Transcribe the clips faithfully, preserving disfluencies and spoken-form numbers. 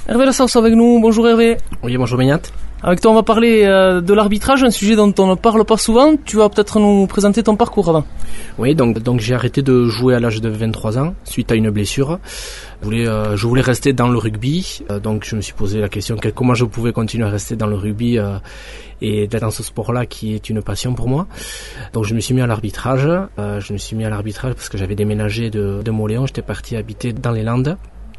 Hervé Lassaus avec nous, bonjour Hervé. Oui, bonjour Benyat. Avec toi on va parler euh, de l'arbitrage, un sujet dont on ne parle pas souvent. Tu vas peut-être nous présenter ton parcours avant. Oui, donc, donc j'ai arrêté de jouer à l'âge de vingt-trois ans suite à une blessure. Je voulais, euh, je voulais rester dans le rugby, euh, donc je me suis posé la question que, comment je pouvais continuer à rester dans le rugby euh, et d'être dans ce sport-là qui est une passion pour moi. Donc je me suis mis à l'arbitrage. Euh, je me suis mis à l'arbitrage parce que j'avais déménagé de, de Montléon, j'étais parti habiter dans les Landes.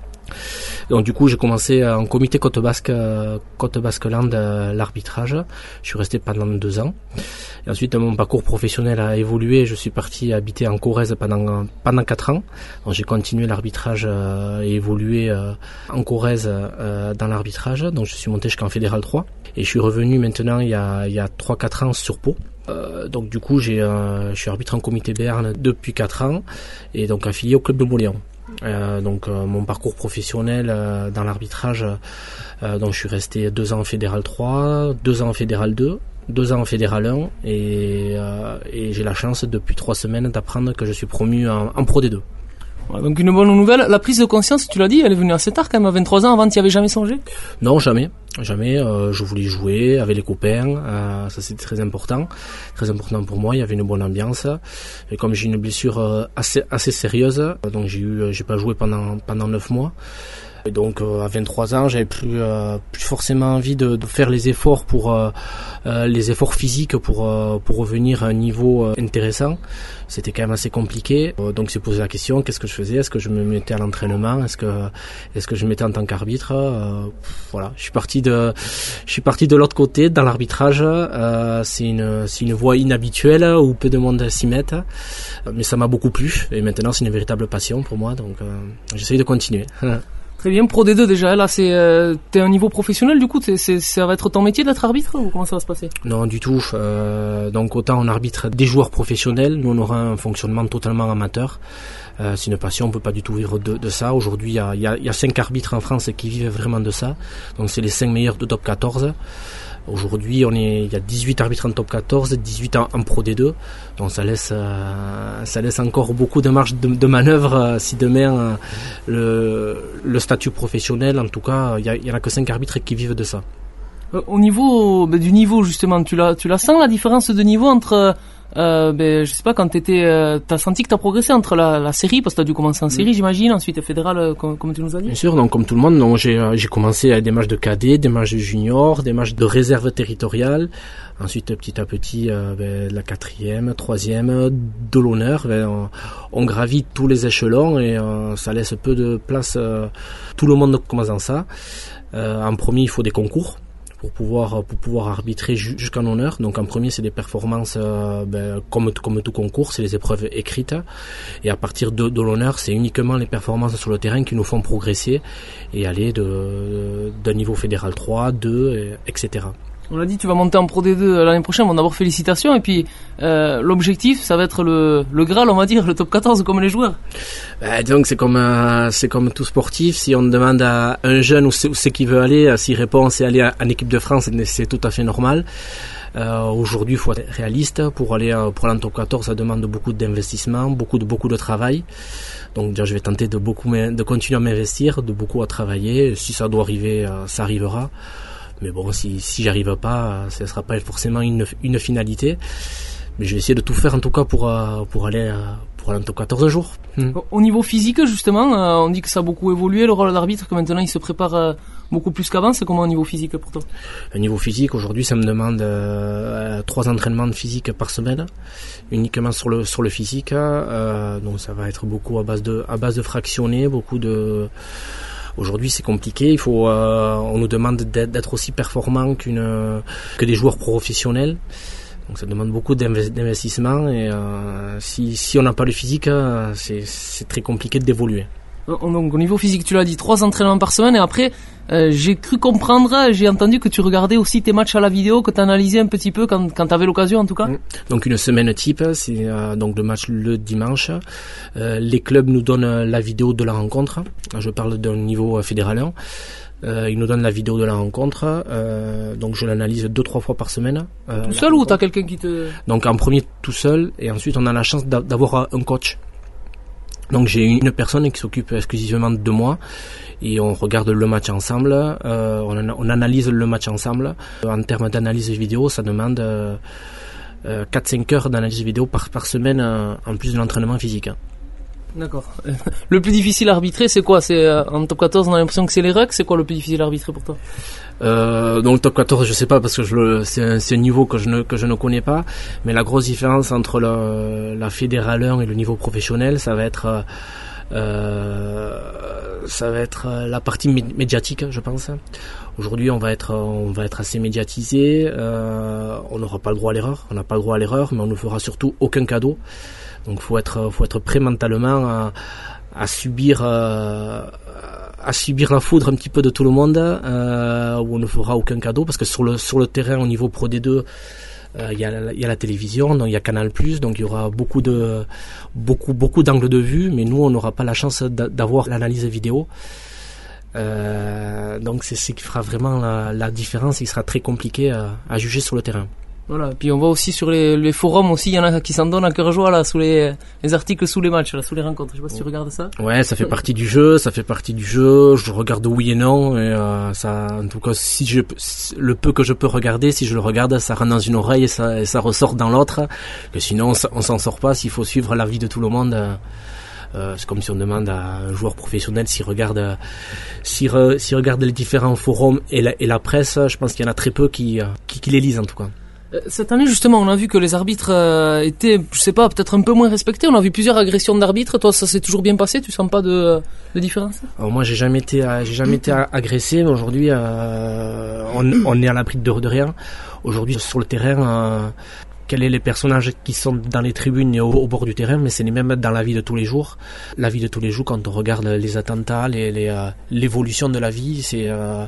Donc du coup j'ai commencé en comité Côte Basque Côte Basque Land l'arbitrage. Je suis resté pendant deux ans. Et ensuite mon parcours professionnel a évolué. Je suis parti habiter en Corrèze pendant pendant quatre ans. Donc j'ai continué l'arbitrage et évolué en Corrèze dans l'arbitrage. Donc je suis monté jusqu'en Fédéral trois et je suis revenu maintenant il y a il y a trois quatre ans sur Pau. Euh, donc du coup j'ai euh, je suis arbitre en comité Béarn depuis quatre ans et donc affilié au club de Montléon. Euh, donc euh, mon parcours professionnel euh, dans l'arbitrage, euh, donc je suis resté deux ans en Fédéral trois, deux ans en Fédéral deux, deux ans en Fédéral un et, euh, et j'ai la chance depuis trois semaines d'apprendre que je suis promu en, en Pro D deux. Ouais, donc une bonne nouvelle. La prise de conscience, tu l'as dit, elle est venue assez tard quand même, à vingt-trois ans. Avant, tu n'y avais jamais songé? Non, jamais. Jamais. Euh, je voulais jouer avec les copains. Euh, ça, c'était très important. Très important pour moi. Il y avait une bonne ambiance. Et comme j'ai une blessure euh, assez assez sérieuse, donc j'ai eu, j'ai pas joué pendant pendant neuf mois. Et donc euh, à vingt-trois ans, j'avais plus euh, plus forcément envie de, de faire les efforts pour euh, euh, les efforts physiques pour euh, pour revenir à un niveau euh, intéressant. C'était quand même assez compliqué. Euh, donc j'ai posé la question, qu'est-ce que je faisais? Est-ce que je me mettais à l'entraînement? Est-ce que est-ce que je me mettais en tant qu'arbitre? euh, Voilà, je suis parti de je suis parti de l'autre côté dans l'arbitrage. Euh, c'est une c'est une voie inhabituelle où peu de monde s'y met, mais ça m'a beaucoup plu et maintenant c'est une véritable passion pour moi. Donc euh, j'essaye de continuer. Très bien, Pro D deux déjà, là c'est euh, t'es à un niveau professionnel du coup, c'est, c'est, ça va être ton métier d'être arbitre ou comment ça va se passer? Non du tout, euh, donc autant on arbitre des joueurs professionnels, nous on aura un fonctionnement totalement amateur. Euh, c'est une passion, on peut pas du tout vivre de, de ça. Aujourd'hui il y a, y, a, y a cinq arbitres en France qui vivent vraiment de ça, donc c'est les cinq meilleurs de top quatorze. Aujourd'hui, on est, il y a dix-huit arbitres en top quatorze, dix-huit en, en Pro D deux. Donc ça laisse, euh, ça laisse encore beaucoup de marge de, de manœuvre euh, si demain euh, le, le statut professionnel, en tout cas, il y, a, il y en a que cinq arbitres qui vivent de ça. Euh, au niveau ben, du niveau justement, tu la, tu la sens la différence de niveau entre, euh, ben je sais pas quand t'étais, euh, t'as senti que t'as progressé entre la, la série parce que t'as dû commencer en série, mmh. j'imagine, ensuite fédéral, euh, comme, comme tu nous as dit. Bien sûr, donc comme tout le monde, donc j'ai, j'ai commencé avec des matchs de cadet, des matchs de junior, des matchs de réserve territoriale. Ensuite, petit à petit, euh, ben, la quatrième, troisième, de l'honneur. Ben, on, on gravit tous les échelons et euh, ça laisse peu de place. Euh, tout le monde commence dans ça. Euh, en premier, il faut des concours pour pouvoir pour pouvoir arbitrer jusqu'en honneur. Donc en premier c'est des performances euh, ben, comme comme tout concours, c'est les épreuves écrites et à partir de, de l'honneur c'est uniquement les performances sur le terrain qui nous font progresser et aller de d'un niveau fédéral trois, deux, et, etc. On l'a dit, tu vas monter en Pro D deux l'année prochaine. Bon, d'abord félicitations et puis euh, l'objectif, ça va être le le Graal, on va dire, le top quatorze comme les joueurs. Ben, donc c'est comme euh, c'est comme tout sportif. Si on demande à un jeune où c'est, où c'est qu'il veut aller, s'il répond c'est aller en équipe de France, c'est tout à fait normal. Euh, aujourd'hui, il faut être réaliste. Pour aller pour aller en top quatorze, ça demande beaucoup d'investissement, beaucoup de beaucoup de travail. Donc déjà, je vais tenter de beaucoup de continuer à m'investir, de beaucoup à travailler. Si ça doit arriver, ça arrivera. Mais bon, si si j'y arrive pas, ce ne sera pas forcément une une finalité. Mais je vais essayer de tout faire en tout cas pour pour aller pour aller en top quatorze jours. Hmm. Au niveau physique justement, on dit que ça a beaucoup évolué le rôle d'arbitre, que maintenant il se prépare beaucoup plus qu'avant. C'est comment au niveau physique pour toi? Au niveau physique, aujourd'hui, ça me demande euh, trois entraînements de physique par semaine, uniquement sur le sur le physique. Euh, donc ça va être beaucoup à base de à base de fractionner, beaucoup de Aujourd'hui, c'est compliqué. Il faut, euh, on nous demande d'être, d'être aussi performant qu'une, que des joueurs professionnels. Donc, ça demande beaucoup d'investissement et euh, si, si on n'a pas le physique, c'est, c'est très compliqué d'évoluer. Donc, au niveau physique, tu l'as dit, trois entraînements par semaine et après, euh, j'ai cru comprendre, j'ai entendu que tu regardais aussi tes matchs à la vidéo, que tu analysais un petit peu quand, quand tu avais l'occasion en tout cas. Donc une semaine type, c'est euh, donc le match le dimanche. Euh, les clubs nous donnent la vidéo de la rencontre. Je parle d'un niveau fédéral un. Euh, ils nous donnent la vidéo de la rencontre, euh, donc je l'analyse deux trois fois par semaine. Euh, tout seul ou t'as quelqu'un qui te... Donc en premier tout seul et ensuite on a la chance d'avoir un coach. Donc j'ai une personne qui s'occupe exclusivement de moi et on regarde le match ensemble, euh, on, on analyse le match ensemble. En termes d'analyse vidéo, ça demande euh, euh, quatre à cinq heures d'analyse vidéo par, par semaine euh, en plus de l'entraînement physique. D'accord. Le plus difficile à arbitrer, c'est quoi? C'est euh, en top quatorze, on a l'impression que c'est les rucks. C'est quoi le plus difficile à arbitrer pour toi? Euh, donc top quatorze, je sais pas parce que je le, c'est, un, c'est un niveau que je ne que je ne connais pas. Mais la grosse différence entre le, la Fédéral un et le niveau professionnel, ça va être euh, ça va être la partie médiatique, je pense. Aujourd'hui, on va être on va être assez médiatisé. Euh, on n'aura pas le droit à l'erreur. On n'a pas le droit à l'erreur, mais on ne fera surtout aucun cadeau. Donc faut être faut être prêt mentalement à, à subir euh, à subir la foudre un petit peu de tout le monde, euh, où on ne fera aucun cadeau parce que sur le sur le terrain au niveau Pro D deux, euh, il y a il y a la télévision, donc il y a Canal plus, donc il y aura beaucoup de beaucoup beaucoup d'angles de vue, mais nous on n'aura pas la chance d'avoir l'analyse vidéo. Euh, donc c'est ce qui fera vraiment la, la différence. Il sera très compliqué à, à juger sur le terrain. Voilà, puis on voit aussi sur les, les forums aussi, il y en a qui s'en donnent à cœur joie là, sous les, les articles sous les matchs, là, sous les rencontres. Je sais pas si tu regardes ça. Ouais, ça fait partie du jeu, ça fait partie du jeu. Je regarde oui et non, et euh, ça, en tout cas, si je, le peu que je peux regarder, si je le regarde, ça rentre dans une oreille et ça, et ça ressort dans l'autre. Que sinon, on s'en sort pas. S'il faut suivre l'avis de tout le monde. Euh, c'est comme si on demande à un joueur professionnel s'il regarde, euh, s'il, re, s'il regarde les différents forums et la, et la presse. Je pense qu'il y en a très peu qui, qui, qui les lisent en tout cas. Cette année, justement, on a vu que les arbitres euh, étaient, je sais pas, peut-être un peu moins respectés. On a vu plusieurs agressions d'arbitres. Toi, ça s'est toujours bien passé? Tu sens pas de, de différence? Alors moi, j'ai jamais été, j'ai jamais été agressé. Mais aujourd'hui, euh, on, on est à l'abri de, de rien. Aujourd'hui, sur le terrain, euh, quels sont les personnages qui sont dans les tribunes et au, au bord du terrain, mais c'est les mêmes dans la vie de tous les jours. La vie de tous les jours, quand on regarde les attentats, les, les, euh, l'évolution de la vie, c'est euh,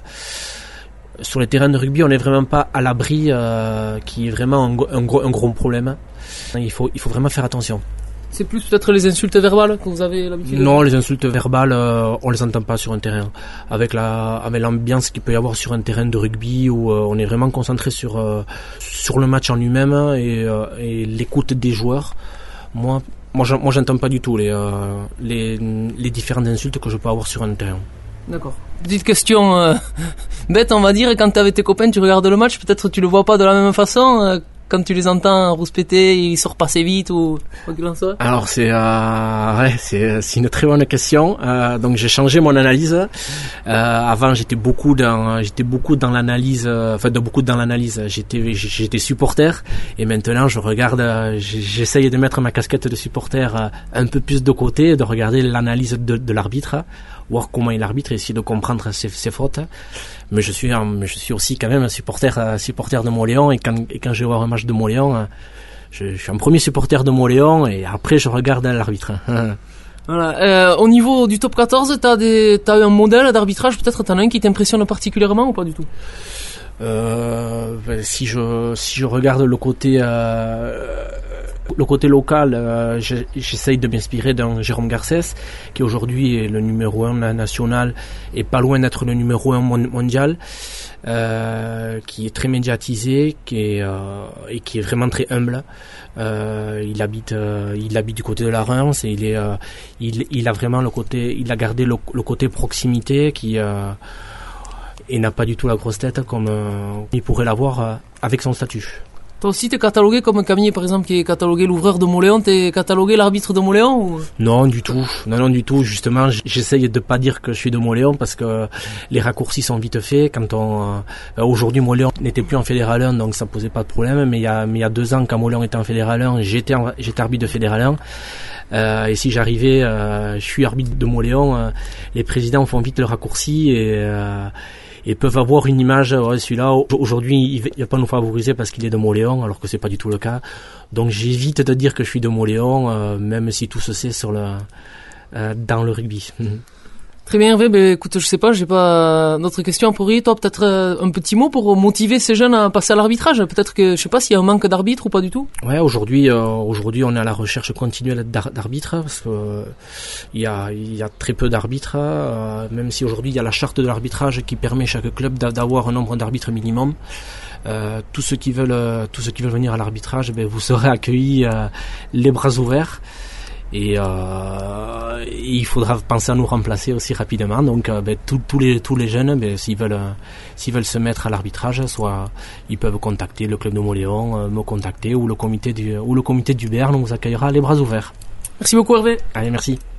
sur les terrains de rugby, on n'est vraiment pas à l'abri, euh, qui est vraiment un, un, gros, un gros problème. Il faut, il faut vraiment faire attention. C'est plus peut-être les insultes verbales que vous avez l'habitude? Non, les insultes verbales, euh, on les entend pas sur un terrain. Avec la, avec l'ambiance qu'il peut y avoir sur un terrain de rugby où euh, on est vraiment concentré sur euh, sur le match en lui-même et, euh, et l'écoute des joueurs. Moi, moi, moi, j'entends pas du tout les euh, les les différentes insultes que je peux avoir sur un terrain. D'accord. Petite question euh, bête, on va dire, quand t'es avec tes copains, tu regardes le match, peut-être tu le vois pas de la même façon euh, quand tu les entends rouspéter, ils sortent passer vite ou quoi qu'il en soit. Alors c'est euh, ouais, c'est c'est une très bonne question. Euh, donc j'ai changé mon analyse. Euh, avant j'étais beaucoup dans j'étais beaucoup dans l'analyse, euh, enfin de beaucoup dans l'analyse. J'étais j'étais supporter et maintenant je regarde, euh, j'essaye de mettre ma casquette de supporter euh, un peu plus de côté, de regarder l'analyse de, de l'arbitre, voir comment il arbitre et essayer de comprendre ses, ses fautes. Mais je suis, mais je suis aussi quand même un supporter, un supporter de Mont-Léon et quand, et quand je vais voir un match de Mont-Léon, je, je suis un premier supporter de Mont-Léon et après je regarde l'arbitre. Voilà. Euh, au niveau du top quatorze, t'as des, t'as un modèle d'arbitrage, peut-être t'en as un qui t'impressionne particulièrement ou pas du tout? Euh, ben, si je, si je regarde le côté, euh, le côté local, euh, j'essaye de m'inspirer d'un Jérôme Garcès, qui aujourd'hui est le numéro un national et pas loin d'être le numéro un mondial, euh, qui est très médiatisé, qui est, euh, et qui est vraiment très humble. Euh, il habite, euh, il habite du côté de la Reims et il est, euh, il, il a vraiment le côté, il a gardé le, le côté proximité qui, euh, et n'a pas du tout la grosse tête comme euh, il pourrait l'avoir euh, avec son statut. Toi aussi t'es catalogué comme Camille par exemple qui est catalogué l'ouvreur de Mont-Léon, t'es catalogué l'arbitre de Mont-Léon ou... Non du tout, non non du tout, justement j'essaye de pas dire que je suis de Mont-Léon parce que les raccourcis sont vite faits. Quand on euh, aujourd'hui Mont-Léon n'était plus en Fédéral un donc ça posait pas de problème, mais il y a mais il y a deux ans quand Mont-Léon était en Fédéral un, j'étais en, j'étais arbitre de Fédéral un. Euh, et si j'arrivais, euh, je suis arbitre de Mont-Léon, euh, les présidents font vite le raccourci et euh, et peuvent avoir une image, ouais, celui-là, aujourd'hui, il va pas nous favoriser parce qu'il est de Mont-Léon, alors que c'est pas du tout le cas. Donc j'évite de dire que je suis de Mont-Léon, euh, même si tout se sait sur le, euh, dans le rugby. Très bien Hervé, ben, écoute, je sais pas, j'ai pas d'autres questions pour y. Toi, peut-être euh, un petit mot pour motiver ces jeunes à passer à l'arbitrage. Peut-être que, je sais pas, s'il y a un manque d'arbitres ou pas du tout. Ouais, aujourd'hui, euh, aujourd'hui, on est à la recherche continuelle d'arbitres parce que euh, il y a, il y a très peu d'arbitres. Euh, même si aujourd'hui il y a la charte de l'arbitrage qui permet à chaque club d'avoir un nombre d'arbitres minimum. Euh, tous ceux qui veulent, euh, tous ceux qui veulent venir à l'arbitrage, ben vous serez accueillis euh, les bras ouverts. Et, euh, euh, il faudra penser à nous remplacer aussi rapidement. Donc euh, ben, tous les tous les jeunes, ben, s'ils veulent euh, s'ils veulent se mettre à l'arbitrage, soit ils peuvent contacter le club de Mauléon, euh, me contacter ou le comité du ou le comité du Béarn, on vous accueillera les bras ouverts. Merci beaucoup Hervé. Allez, merci.